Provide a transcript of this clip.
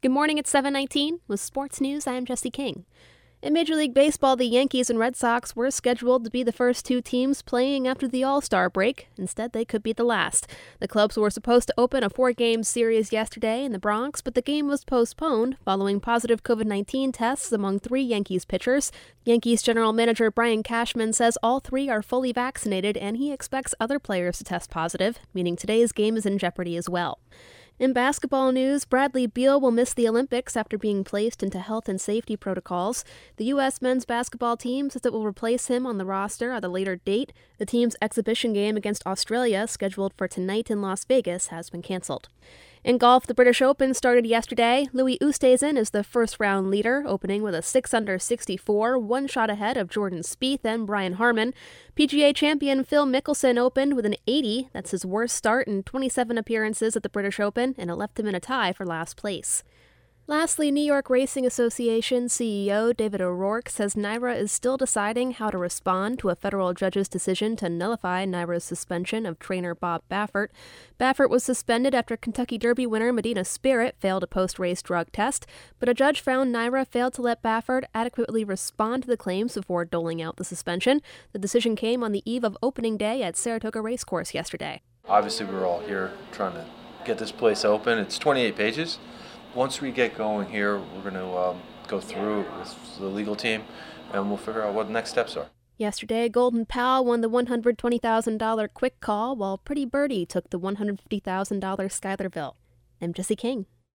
Good morning, it's 7:19. With sports news, I'm Jesse King. In Major League Baseball, the Yankees and Red Sox were scheduled to be the first two teams playing after the All-Star break. Instead, they could be the last. The clubs were supposed to open a 4-game series yesterday in the Bronx, but the game was postponed following positive COVID-19 tests among 3 Yankees pitchers. Yankees general manager Brian Cashman says all 3 are fully vaccinated, and he expects other players to test positive, meaning today's game is in jeopardy as well. In basketball news, Bradley Beal will miss the Olympics after being placed into health and safety protocols. The U.S. men's basketball team says it will replace him on the roster at a later date. The team's exhibition game against Australia, scheduled for tonight in Las Vegas, has been canceled. In golf, the British Open started yesterday. Louis Oosthuizen is the first-round leader, opening with a 6-under 64, one shot ahead of Jordan Spieth and Brian Harman. PGA champion Phil Mickelson opened with an 80. That's his worst start in 27 appearances at the British Open, and it left him in a tie for last place. Lastly, New York Racing Association CEO David O'Rourke says NYRA is still deciding how to respond to a federal judge's decision to nullify NYRA's suspension of trainer Bob Baffert. Baffert was suspended after Kentucky Derby winner Medina Spirit failed a post-race drug test, but a judge found NYRA failed to let Baffert adequately respond to the claims before doling out the suspension. The decision came on the eve of opening day at Saratoga Racecourse yesterday. Obviously, we're all here trying to get this place open. It's 28 pages. Once we get going here, we're going to go through it with the legal team, and we'll figure out what the next steps are. Yesterday, Golden Pal won the $120,000 quick call, while Pretty Birdie took the $150,000 Schuylerville. I'm Jesse King.